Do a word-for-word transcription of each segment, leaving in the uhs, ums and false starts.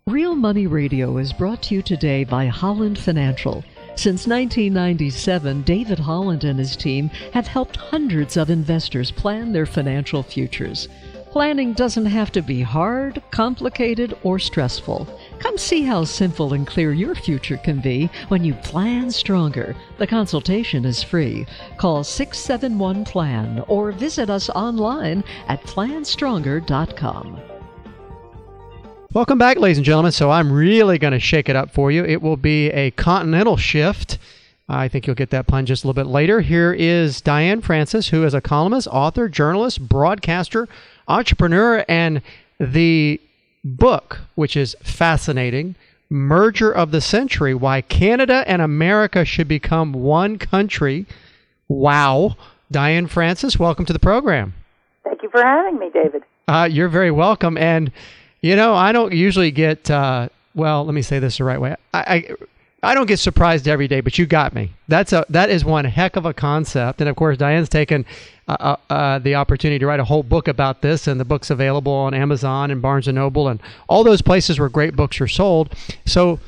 Real Money Radio is brought to you today by Holland Financial. Since nineteen ninety-seven, David Holland and his team have helped hundreds of investors plan their financial futures. Planning doesn't have to be hard, complicated, or stressful. Come see how simple and clear your future can be when you plan stronger. The consultation is free. Call six seven one plan or visit us online at plan stronger dot com. Welcome back, ladies and gentlemen. So I'm really going to shake it up for you. It will be a continental shift. I think you'll get that pun just a little bit later. Here is Diane Francis, who is a columnist, author, journalist, broadcaster, entrepreneur, and the book, which is fascinating, Merger of the Century, Why Canada and America Should Become One Country. Wow. Diane Francis, welcome to the program. Thank you for having me, David. Uh, you're very welcome. And you know, I don't usually get, uh, well, let me say this the right way. I, I I don't get surprised every day, but you got me. That's a That is one heck of a concept. And, of course, Diane's taken uh, uh, the opportunity to write a whole book about this, and the book's available on Amazon and Barnes and Noble and all those places where great books are sold. So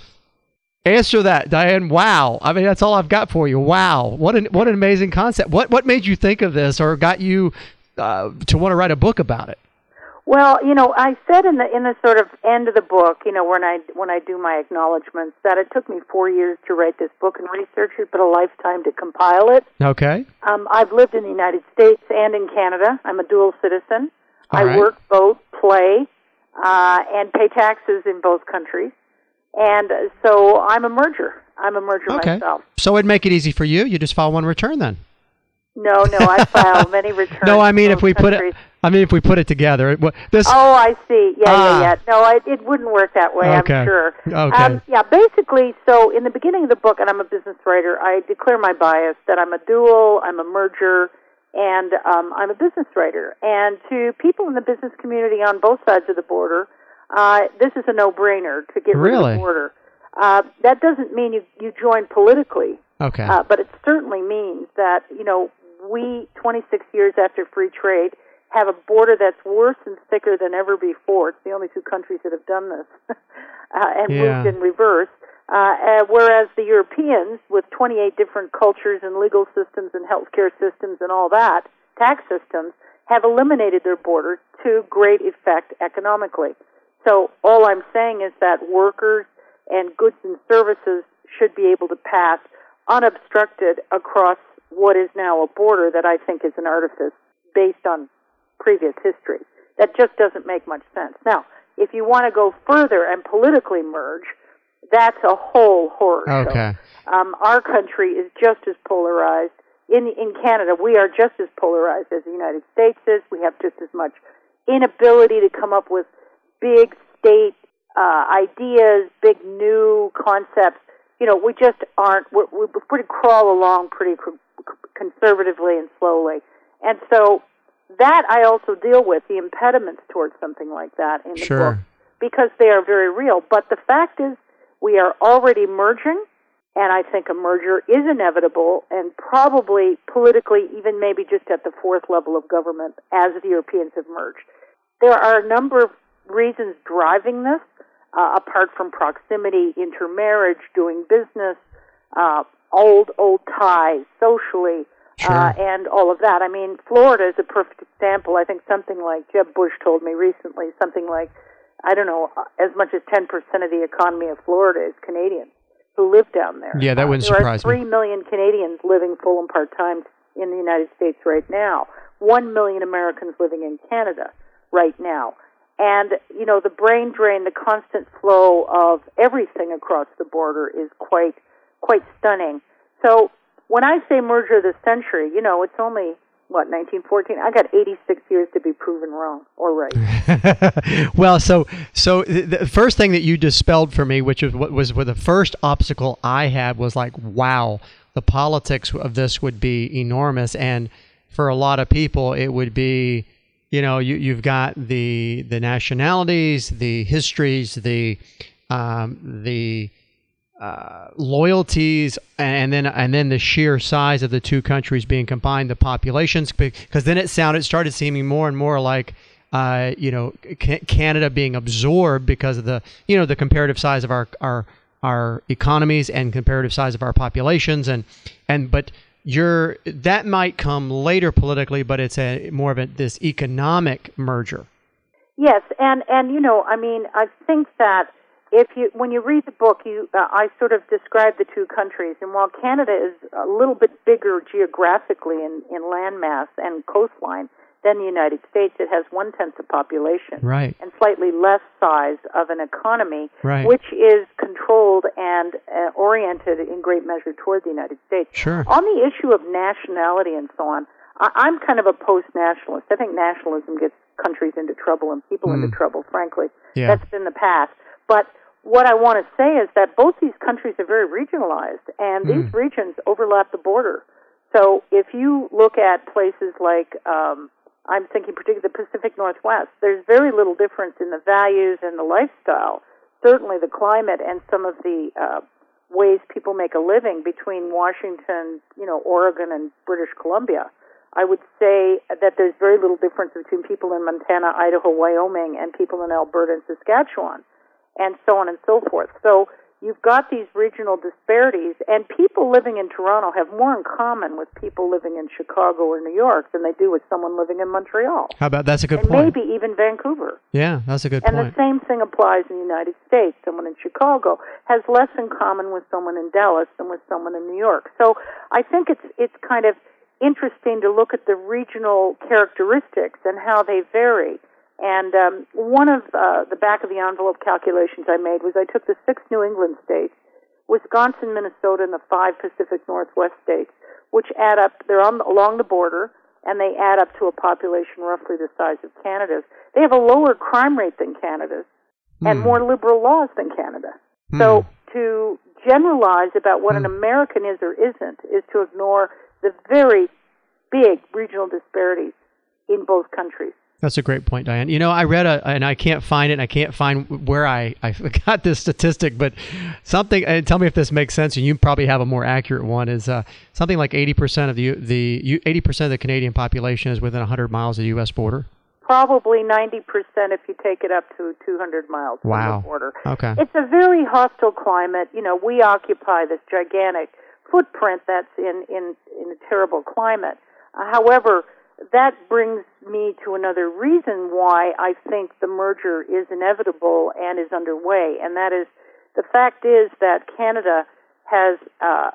answer that, Diane. Wow. I mean, that's all I've got for you. Wow. What an, what an amazing concept. What, what made you think of this or got you uh, to want to write a book about it? Well, you know, I said in the in the sort of end of the book, you know, when I when I do my acknowledgments, that it took me four years to write this book and research it, but a lifetime to compile it. Okay. Um, I've lived in the United States and in Canada. I'm a dual citizen. All I right. work, both, play, uh, and pay taxes in both countries. And uh, so I'm a merger. I'm a merger okay. myself. So it'd make it easy for you. You just file one return then. No, no, I file many returns. No, I mean if we countries. put it. I mean if we put it together. It, this. Oh, I see. Yeah, ah. yeah, yeah. No, I, it wouldn't work that way. Okay. I'm sure. Okay. Um, yeah, basically. So in the beginning of the book, and I'm a business writer, I declare my bias that I'm a dual, I'm a merger, and um, I'm a business writer. And to people in the business community on both sides of the border, uh, this is a no-brainer to get rid Really? of the border. Uh, that doesn't mean you you join politically. Okay. Uh, but it certainly means that you know. We, twenty-six years after free trade, have a border that's worse and thicker than ever before. It's the only two countries that have done this uh, and Yeah. moved in reverse. Uh, uh, whereas the Europeans, with twenty-eight different cultures and legal systems and healthcare systems and all that, tax systems, have eliminated their borders to great effect economically. So all I'm saying is that workers and goods and services should be able to pass unobstructed across what is now a border that I think is an artifice based on previous history. That just doesn't make much sense. Now, if you want to go further and politically merge, that's a whole horror Okay. show. Um, our country is just as polarized. In in Canada, we are just as polarized as the United States is. We have just as much inability to come up with big state uh, ideas, big new concepts. You know, we just aren't, we're, we're pretty crawl along pretty conservatively and slowly. And so that I also deal with, the impediments towards something like that in the Sure. book, because they are very real. But the fact is, we are already merging, and I think a merger is inevitable, and probably politically, even maybe just at the fourth level of government, as the Europeans have merged. There are a number of reasons driving this, uh, apart from proximity, intermarriage, doing business, uh, old, old ties, socially, Sure. uh, and all of that. I mean, Florida is a perfect example. I think something like, Jeb Bush told me recently, something like, I don't know, as much as ten percent of the economy of Florida is Canadians who live down there. Yeah, that wouldn't uh, surprise There are me. three million Canadians living full and part-time in the United States right now. One million Americans living in Canada right now. And, you know, the brain drain, the constant flow of everything across the border is quite, quite stunning. So when I say merger of the century, you know, it's only, what, nineteen fourteen? I got eighty-six years to be proven wrong or right. Well, so so the first thing that you dispelled for me, which was what was the first obstacle I had, was like, wow, the politics of this would be enormous, and for a lot of people, it would be, you know, you you've got the the nationalities, the histories, the um, the Uh, loyalties, and then and then the sheer size of the two countries being combined, the populations, because then it sounded started seeming more and more like uh, you know, C- Canada being absorbed because of the, you know, the comparative size of our our our economies and comparative size of our populations, and and but you're that might come later politically, but it's a more of a this economic merger. Yes, and and you know, I mean, I think that if you when you read the book, you uh, I sort of describe the two countries, and while Canada is a little bit bigger geographically in in landmass and coastline than the United States, it has one tenth the population, right, and slightly less size of an economy, right, which is controlled and uh, oriented in great measure toward the United States. Sure. On the issue of nationality and so on, I, I'm kind of a post-nationalist. I think nationalism gets countries into trouble and people mm. into trouble, frankly. Yeah. That's been the past. But what I want to say is that both these countries are very regionalized, and mm. these regions overlap the border. So if you look at places like, um, I'm thinking particularly the Pacific Northwest, there's very little difference in the values and the lifestyle, certainly the climate and some of the uh, ways people make a living between Washington, you know, Oregon and British Columbia. I would say that there's very little difference between people in Montana, Idaho, Wyoming, and people in Alberta and Saskatchewan, and so on and so forth. So you've got these regional disparities, and people living in Toronto have more in common with people living in Chicago or New York than they do with someone living in Montreal. How about that's a good and point. Maybe even Vancouver. Yeah, that's a good and point. And the same thing applies in the United States. Someone in Chicago has less in common with someone in Dallas than with someone in New York. So I think it's it's kind of interesting to look at the regional characteristics and how they vary. And um, one of uh, the back of the envelope calculations I made was I took the six New England states, Wisconsin, Minnesota, and the five Pacific Northwest states, which add up, they're on, along the border, and they add up to a population roughly the size of Canada's. They have a lower crime rate than Canada's mm. and more liberal laws than Canada. Mm. So to generalize about what mm. an American is or isn't is to ignore the very big regional disparities in both countries. That's a great point, Diane. You know, I read a, and I can't find it, and I can't find where I, I got this statistic, but something, and tell me if this makes sense, and you probably have a more accurate one, is uh, something like eighty percent of the, the eighty percent of the Canadian population is within one hundred miles of the U S border? Probably ninety percent if you take it up to two hundred miles wow. from the border. Okay. It's a very hostile climate. You know, we occupy this gigantic footprint that's in, in, in a terrible climate. Uh, however, that brings me to another reason why I think the merger is inevitable and is underway, and that is the fact is that Canada has uh,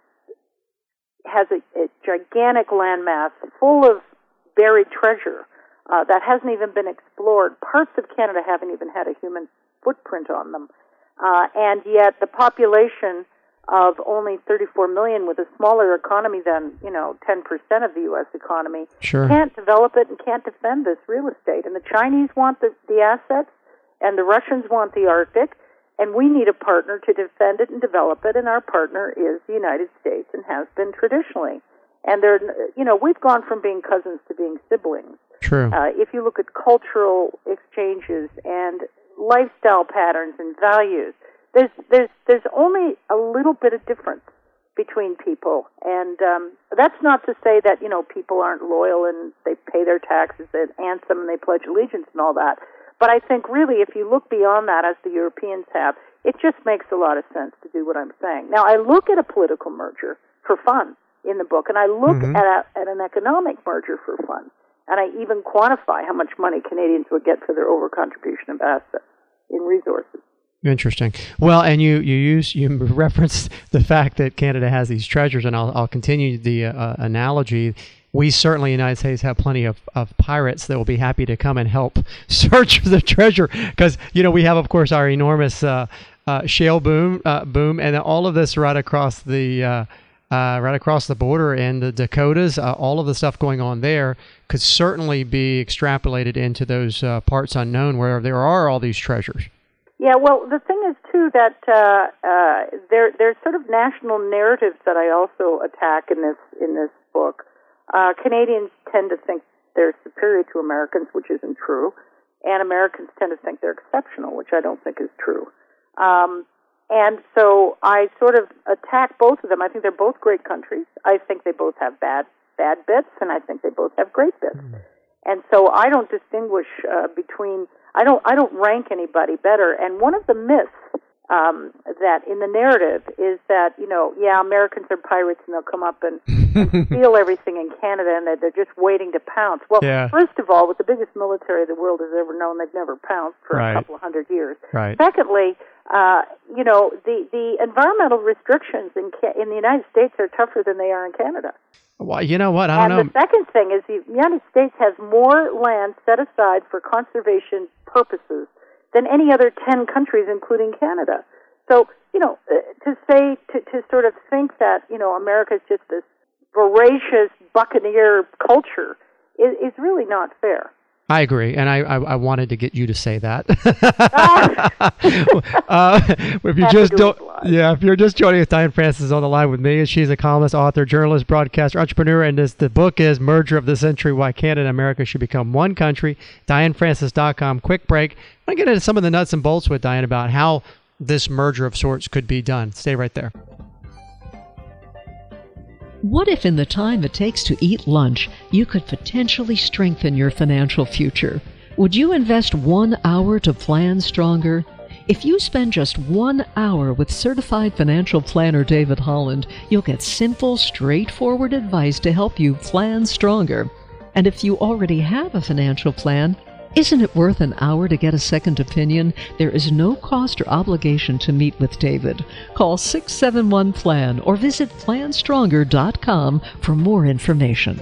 has a, a gigantic landmass full of buried treasure uh, that hasn't even been explored. Parts of Canada haven't even had a human footprint on them, uh, and yet the population of only thirty-four million with a smaller economy than, you know, ten percent of the U S economy sure. can't develop it and can't defend this real estate. And the Chinese want the, the assets, and the Russians want the Arctic, and we need a partner to defend it and develop it, and our partner is the United States and has been traditionally. And they're, you know, we've gone from being cousins to being siblings. True. Uh, if you look at cultural exchanges and lifestyle patterns and values, There's there's there's only a little bit of difference between people, and um, that's not to say that, you know, people aren't loyal and they pay their taxes and anthem and they pledge allegiance and all that. But I think really, if you look beyond that, as the Europeans have, it just makes a lot of sense to do what I'm saying. Now, I look at a political merger for fun in the book, and I look mm-hmm. at a, at an economic merger for fun, and I even quantify how much money Canadians would get for their over-contribution of assets in resources. Interesting. Well, and you you use you referenced the fact that Canada has these treasures, and I'll I'll continue the uh, analogy. We certainly in the United States have plenty of, of pirates that will be happy to come and help search for the treasure, because you know we have, of course, our enormous uh, uh, shale boom uh, boom, and all of this right across the uh, uh, right across the border in the Dakotas. Uh, all of the stuff going on there could certainly be extrapolated into those uh, parts unknown where there are all these treasures. Yeah, well, the thing is, too, that uh, uh, there there's sort of national narratives that I also attack in this in this book. Uh, Canadians tend to think they're superior to Americans, which isn't true, and Americans tend to think they're exceptional, which I don't think is true. Um, and so I sort of attack both of them. I think they're both great countries. I think they both have bad bad bits, and I think they both have great bits. Mm. And so I don't distinguish uh, between, I don't, I don't rank anybody better. And one of the myths um, that in the narrative is that, you know, yeah, Americans are pirates and they'll come up and, and steal everything in Canada and they're, they're just waiting to pounce. Well, yeah. First of all, with the biggest military the world has ever known, they've never pounced for right. a couple of hundred years. Right. Secondly, uh, you know, the, the environmental restrictions in, in the United States are tougher than they are in Canada. Well, you know what? I don't and know. the second thing is the United States has more land set aside for conservation purposes than any other ten countries, including Canada. So, you know, uh, to say, to, to sort of think that, you know, America is just this voracious buccaneer culture is, is really not fair. I agree, and I, I, I wanted to get you to say that. uh, if you just don't, yeah, if you're just joining us, Diane Francis is on the line with me. She's a columnist, author, journalist, broadcaster, entrepreneur, and this, the book is Merger of the Century: Why Canada and America Should Become One Country. Diane Francis dot com. Quick break. I want to get into some of the nuts and bolts with Diane about how this merger of sorts could be done. Stay right there. What if in the time it takes to eat lunch, you could potentially strengthen your financial future? Would you invest one hour to plan stronger? If you spend just one hour with certified financial planner David Holland, you'll get simple, straightforward advice to help you plan stronger. And if you already have a financial plan, isn't it worth an hour to get a second opinion? There is no cost or obligation to meet with David. Call six seven one plan or visit plan stronger dot com for more information.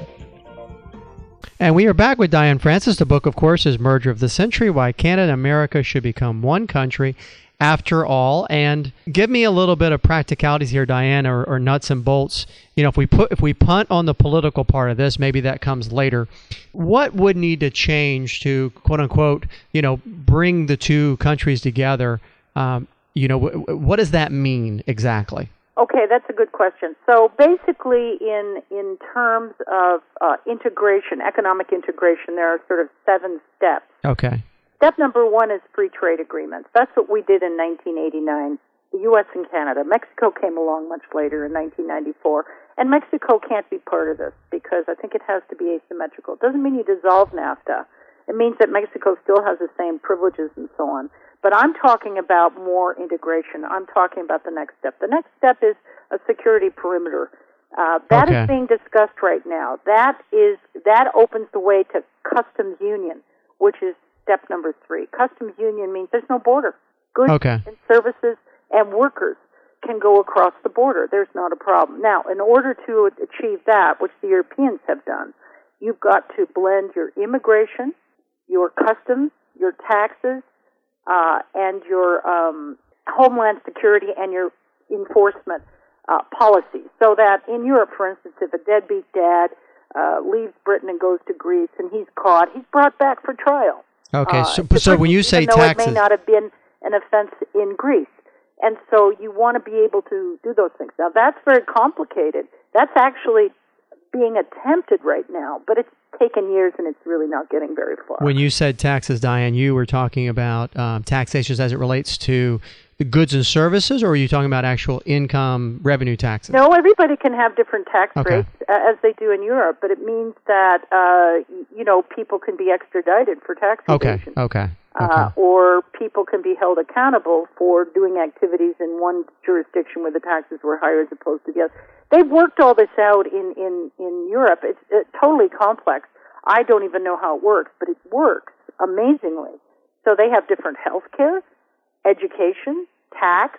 And we are back with Diane Francis. The book, of course, is Merger of the Century: Why Canada and America Should Become One Country After All. And give me a little bit of practicalities here, Diane, or, or nuts and bolts. You know, if we put if we punt on the political part of this, maybe that comes later. What would need to change to, quote unquote, you know, bring the two countries together? Um, you know, w- w- what does that mean exactly? Okay, that's a good question. So basically, in in terms of uh, integration, economic integration, there are sort of seven steps. Okay. Step number one is free trade agreements. That's what we did in nineteen eighty-nine, the U S and Canada. Mexico came along much later in nineteen ninety-four, and Mexico can't be part of this because I think it has to be asymmetrical. It doesn't mean you dissolve NAFTA. It means that Mexico still has the same privileges and so on. But I'm talking about more integration. I'm talking about the next step. The next step is a security perimeter. Uh, that okay. is being discussed right now. That is that opens the way to customs union, which is step number three. Customs union means there's no border. Goods okay. and services and workers can go across the border. There's not a problem. Now, in order to achieve that, which the Europeans have done, you've got to blend your immigration, your customs, your taxes, uh, and your um, homeland security and your enforcement uh, policies. So that in Europe, for instance, if a deadbeat dad uh, leaves Britain and goes to Greece and he's caught, he's brought back for trial. Okay, uh, so, so when you say even though taxes, it may not have been an offense in Greece. And so you want to be able to do those things. Now, that's very complicated. That's actually being attempted right now, but it's taken years and it's really not getting very far. When you said taxes, Diane, you were talking about um, taxations as it relates to the goods and services, or are you talking about actual income revenue taxes? No, everybody can have different tax okay. rates, uh, as they do in Europe, but it means that, uh, you know, people can be extradited for tax evasion. Okay, okay. Uh, okay. or people can be held accountable for doing activities in one jurisdiction where the taxes were higher as opposed to the other. They've worked all this out in, in, in Europe. It's, it's totally complex. I don't even know how it works, but it works amazingly. So they have different health care, education, tax,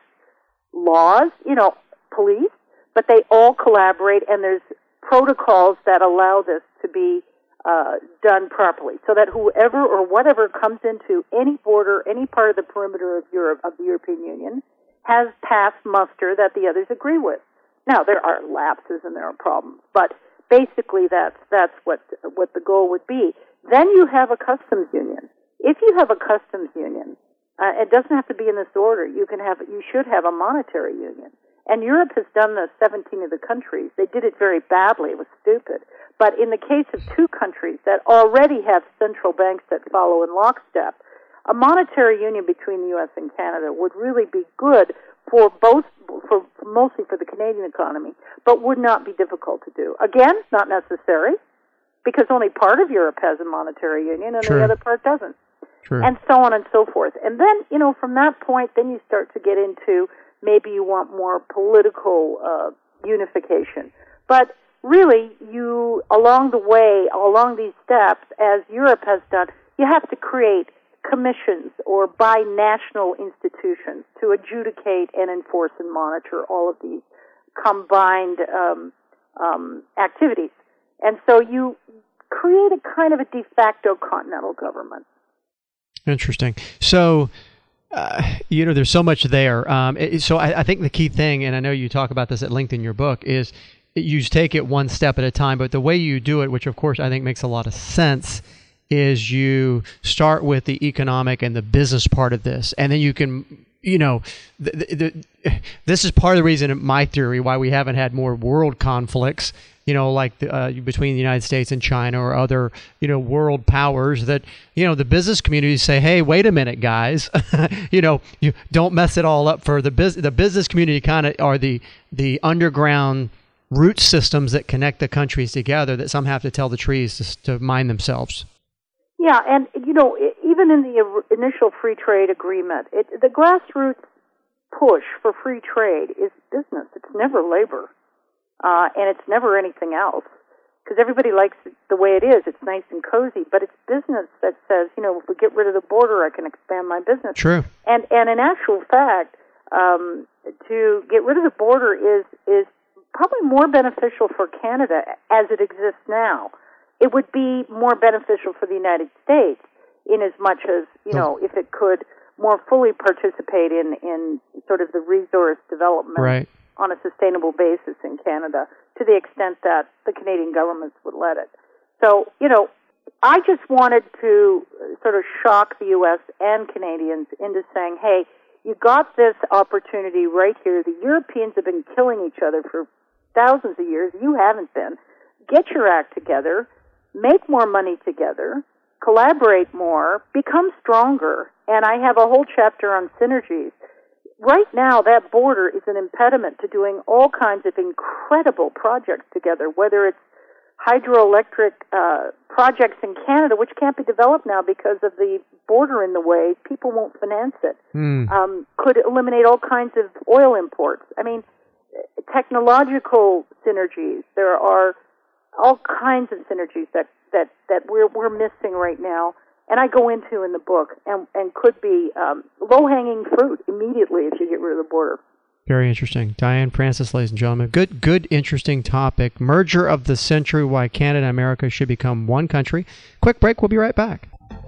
laws, you know, police, but they all collaborate, and there's protocols that allow this to be uh, done properly, so that whoever or whatever comes into any border, any part of the perimeter of Europe, of the European Union, has passed muster that the others agree with. Now, there are lapses and there are problems, but basically that's that's what what the goal would be. Then you have a customs union. If you have a customs union, uh, it doesn't have to be in this order. You can have you should have a monetary union. And Europe has done this, seventeen of the countries. They did it very badly. It was stupid. But in the case of two countries that already have central banks that follow in lockstep, a monetary union between the U S and Canada would really be good for both, for mostly for the Canadian economy, but would not be difficult to do. Again, not necessary. because only part of Europe has a monetary union and True. the other part doesn't. True. And so on and so forth. And then, you know, from that point, then you start to get into maybe you want more political uh, unification. But really, you, along the way, along these steps, as Europe has done, you have to create commissions or binational institutions to adjudicate and enforce and monitor all of these combined um, um, activities. And so you create a kind of a de facto continental government. Interesting. So, uh, you know, there's so much there. Um, it, so I, I think the key thing, and I know you talk about this at length in your book, is you take it one step at a time. But the way you do it, which of course I think makes a lot of sense, is you start with the economic and the business part of this, and then you can, you know, the, the, the, this is part of the reason, in my theory, why we haven't had more world conflicts, you know, like the, uh, between the United States and China or other, you know, world powers, that, you know, the business communities say, hey, wait a minute, guys, you know, you don't mess it all up for the business. The business community kind of are the, the underground root systems that connect the countries together, that some have to tell the trees to, to mind themselves. Yeah, and, you know, even in the initial free trade agreement, it, the grassroots push for free trade is business. It's never labor. Uh, and it's never anything else, because everybody likes it the way it is. It's nice and cozy, but it's business that says, you know, if we get rid of the border, I can expand my business. True. And and in actual fact, um, to get rid of the border is is probably more beneficial for Canada as it exists now. It would be more beneficial for the United States in as much as, you know, if it could more fully participate in, in sort of the resource development. Right. On a sustainable basis in Canada, to the extent that the Canadian governments would let it. So, you know, I just wanted to sort of shock the U S and Canadians into saying, hey, you got this opportunity right here. The Europeans have been killing each other for thousands of years. You haven't been. Get your act together, make more money together, collaborate more, become stronger. And I have a whole chapter on synergies. Right now, that border is an impediment to doing all kinds of incredible projects together, whether it's hydroelectric uh, projects in Canada, which can't be developed now because of the border in the way. People won't finance it. Mm. Um, could eliminate all kinds of oil imports. I mean, technological synergies. There are all kinds of synergies that, that, that we're, we're missing right now. And I go into in the book, and, and could be um, low-hanging fruit immediately if you get rid of the border. Very interesting. Diane Francis, ladies and gentlemen. Good, good, interesting topic. Merger of the Century, Why Canada and America Should Become One Country. Quick break. We'll be right back.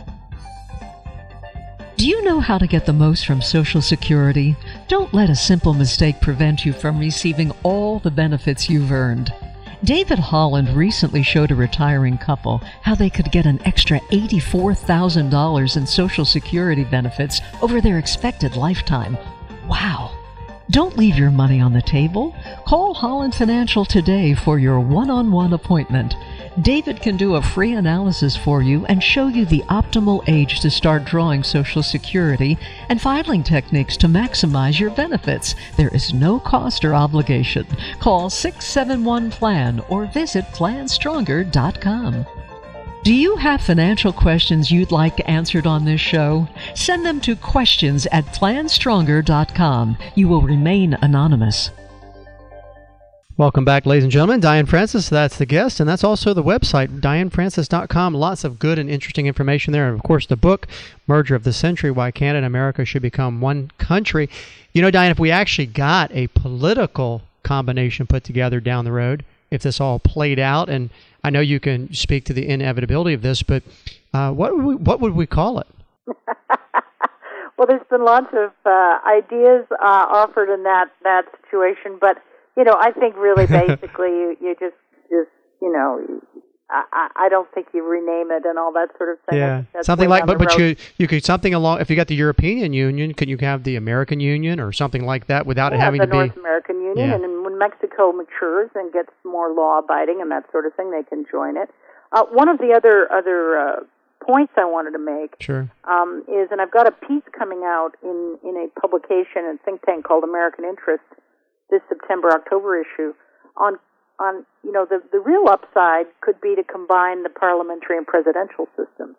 Do you know how to get the most from Social Security? Don't let a simple mistake prevent you from receiving all the benefits you've earned. David Holland recently showed a retiring couple how they could get an extra eighty-four thousand dollars in Social Security benefits over their expected lifetime. Wow! Don't leave your money on the table. Call Holland Financial today for your one-on-one appointment. David can do a free analysis for you and show you the optimal age to start drawing Social Security and filing techniques to maximize your benefits. There is no cost or obligation. Call six seven one plan or visit plan stronger dot com. Do you have financial questions you'd like answered on this show? Send them to questions at plan stronger dot com. You will remain anonymous. Welcome back, ladies and gentlemen. Diane Francis, that's the guest, and that's also the website, diane francis dot com. Lots of good and interesting information there. And, of course, the book, Merger of the Century, Why Canada and America Should Become One Country. You know, Diane, if we actually got a political combination put together down the road, if this all played out, and I know you can speak to the inevitability of this, but uh, what would we, what would we call it? Well, there's been lots of uh, ideas uh, offered in that, that situation, but you know, I think really basically you, you just, just, you know, I, I don't think you rename it and all that sort of thing. Yeah, that's something like, but, but road. you, you could, something along, if you got the European Union, could you have the American Union or something like that without yeah, it having the to be? North American Union, Yeah. and then when Mexico matures and gets more law-abiding and that sort of thing, they can join it. Uh, one of the other, other uh, points I wanted to make Sure. um, is, and I've got a piece coming out in, in a publication and think tank called American Interest, this September, October issue, on on you know the the real upside could be to combine the parliamentary and presidential systems.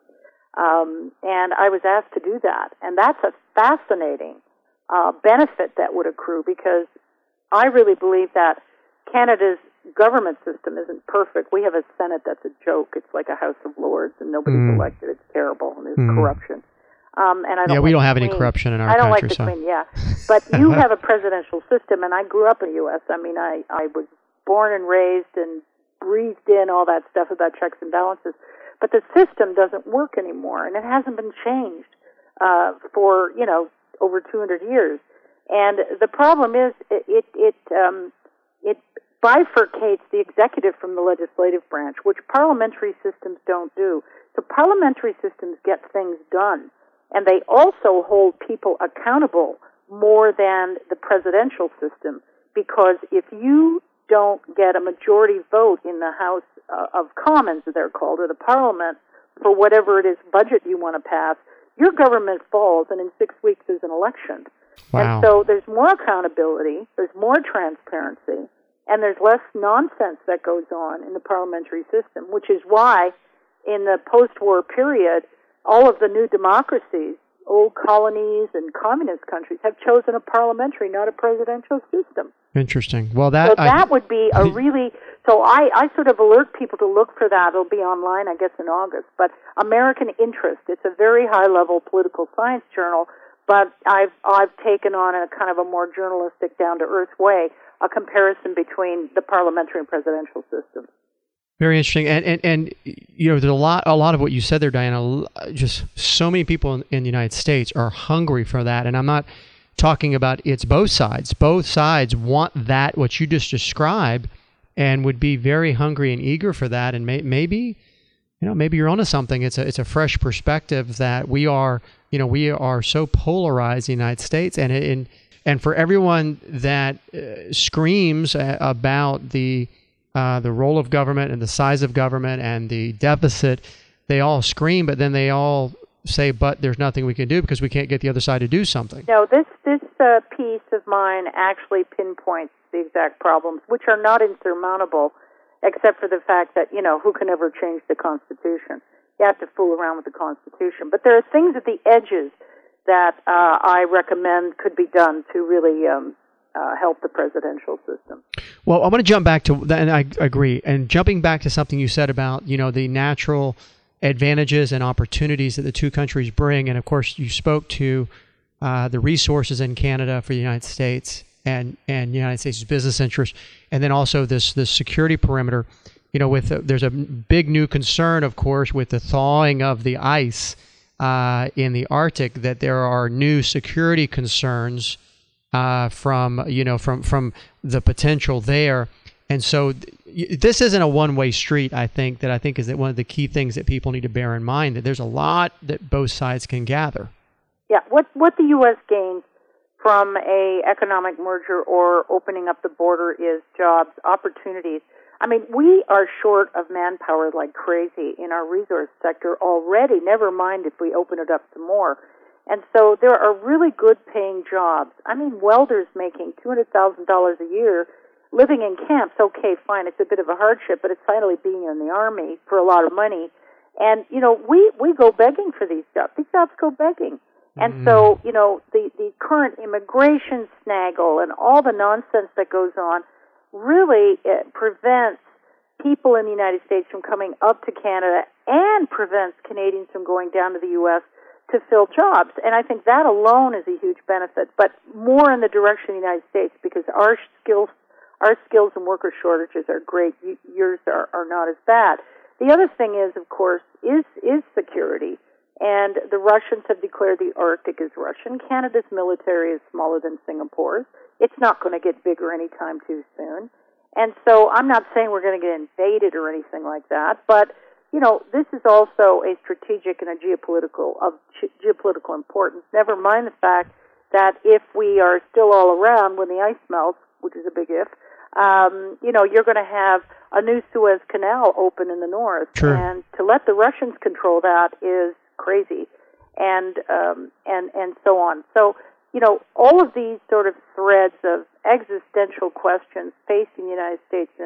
Um, and I was asked to do that, and that's a fascinating uh, benefit that would accrue, because I really believe that Canada's government system isn't perfect. We have a Senate that's a joke. It's like a House of Lords, and nobody's mm. elected. It's terrible, and there's mm. corruption. Um, and I don't yeah, like we don't have Queen. any corruption in our I don't country. like the so. Queen, yeah. But you have a presidential system, and I grew up in the U S. I mean, I, I was born and raised and breathed in all that stuff about checks and balances. But the system doesn't work anymore, and it hasn't been changed uh, for, you know, over two hundred years. And the problem is it it it, um, it bifurcates the executive from the legislative branch, which parliamentary systems don't do. So parliamentary systems get things done, and they also hold people accountable more than the presidential system, because if you don't get a majority vote in the House uh, of Commons, as they're called, or the Parliament, for whatever it is budget you want to pass, your government falls, and in six weeks there's an election. Wow. And so there's more accountability, there's more transparency, and there's less nonsense that goes on in the parliamentary system, which is why in the post-war period, all of the new democracies, old colonies and communist countries, have chosen a parliamentary, not a presidential system. Interesting. Well, that so that I, would be a really. So I, I sort of alert people to look for that. It'll be online, I guess, in August. But American Interest. It's a very high-level political science journal. But I've I've taken on, in a kind of a more journalistic, down-to-earth way, a comparison between the parliamentary and presidential systems. Very interesting, and and and you know, there's a lot a lot of what you said there, Diana. Just so many people in, in the United States are hungry for that, and I'm not talking about it's both sides. Both sides want that, what you just described, and would be very hungry and eager for that. And may, maybe, you know, maybe you're onto something. It's a it's a fresh perspective that we are, you know, we are so polarized in the United States, and and and for everyone that uh, screams about the uh, the role of government and the size of government and the deficit, they all scream, but then they all say, but there's nothing we can do because we can't get the other side to do something. No, this this uh, piece of mine actually pinpoints the exact problems, which are not insurmountable, except for the fact that, you know, who can ever change the Constitution? You have to fool around with the Constitution. But there are things at the edges that uh, I recommend could be done to really um, uh, help the presidential system. Well, I want to jump back to that, and I agree. And jumping back to something you said about, you know, the natural advantages and opportunities that the two countries bring. And of course, you spoke to uh, the resources in Canada for the United States and, and the United States' business interests. And then also this, this security perimeter, you know, with, uh, there's a big new concern, of course, with the thawing of the ice uh, in the Arctic, that there are new security concerns uh, from, you know, from, from the potential there. And so th- this isn't a one-way street, I think, that I think is that one of the key things that people need to bear in mind, that there's a lot that both sides can gather. Yeah, what what the U S gains from a economic merger or opening up the border is jobs, opportunities. I mean, we are short of manpower like crazy in our resource sector already, never mind if we open it up some more. And so there are really good paying jobs. I mean, welders making two hundred thousand dollars a year. Living in camps, okay, fine, it's a bit of a hardship, but it's finally being in the Army for a lot of money. And, you know, we, we go begging for these jobs. These jobs go begging. And mm. so, you know, the, the current immigration snaggle and all the nonsense that goes on really it prevents people in the United States from coming up to Canada and prevents Canadians from going down to the U S to fill jobs. And I think that alone is a huge benefit, but more in the direction of the United States, because our skills Our skills and worker shortages are great. Yours are, are not as bad. The other thing is, of course, is is security. And the Russians have declared the Arctic is Russian. Canada's military is smaller than Singapore's. It's not going to get bigger anytime too soon. And so I'm not saying we're going to get invaded or anything like that, but, you know, this is also a strategic and a geopolitical, of geopolitical importance. Never mind the fact that if we are still all around when the ice melts, which is a big if, um, you know, you're going to have a new Suez Canal open in the north. Sure. And to let the Russians control that is crazy, and um, and and so on. So, you know, all of these sort of threads of existential questions facing the United States and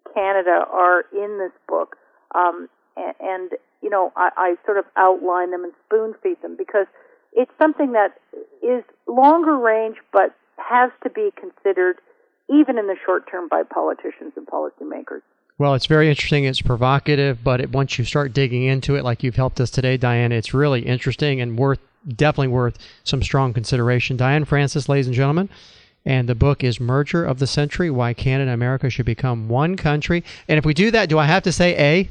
Canada are in this book, um, and, and you know, I, I sort of outline them and spoon feed them because it's something that is longer range, but has to be considered even in the short term by politicians and policymakers. Well, it's very interesting. It's provocative, but it, once you start digging into it, like you've helped us today, Diane, it's really interesting and worth definitely worth some strong consideration. Diane Francis, ladies and gentlemen, and the book is Merger of the Century, Why Canada and America Should Become One Country. And if we do that, do I have to say A?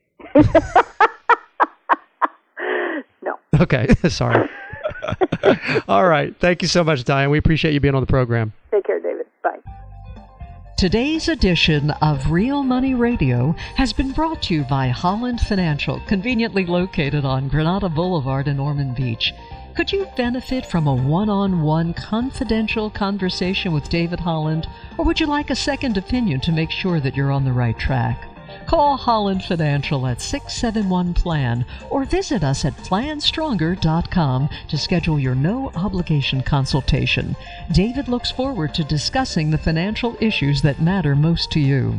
No. Okay, sorry. All right. Thank you so much, Diane. We appreciate you being on the program. Take care, David. Bye. Today's edition of Real Money Radio has been brought to you by Holland Financial, conveniently located on Granada Boulevard in Ormond Beach. Could you benefit from a one-on-one confidential conversation with David Holland, or would you like a second opinion to make sure that you're on the right track? Call Holland Financial at six seven one plan or visit us at plan stronger dot com to schedule your no-obligation consultation. David looks forward to discussing the financial issues that matter most to you.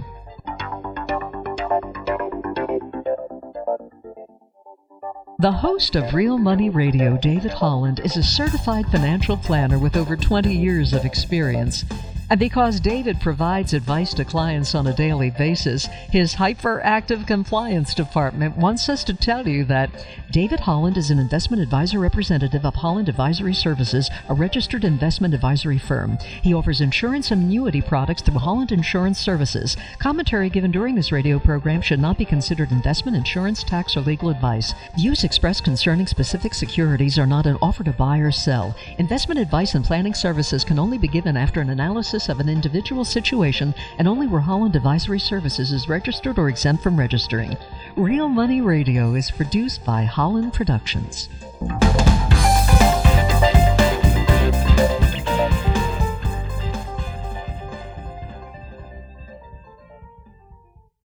The host of Real Money Radio, David Holland, is a certified financial planner with over twenty years of experience. And because David provides advice to clients on a daily basis, his hyperactive compliance department wants us to tell you that David Holland is an investment advisor representative of Holland Advisory Services, a registered investment advisory firm. He offers insurance and annuity products through Holland Insurance Services. Commentary given during this radio program should not be considered investment, insurance, tax, or legal advice. Views expressed concerning specific securities are not an offer to buy or sell. Investment advice and planning services can only be given after an analysis of an individual situation and only where Holland Advisory Services is registered or exempt from registering. Real Money Radio is produced by Holland Productions.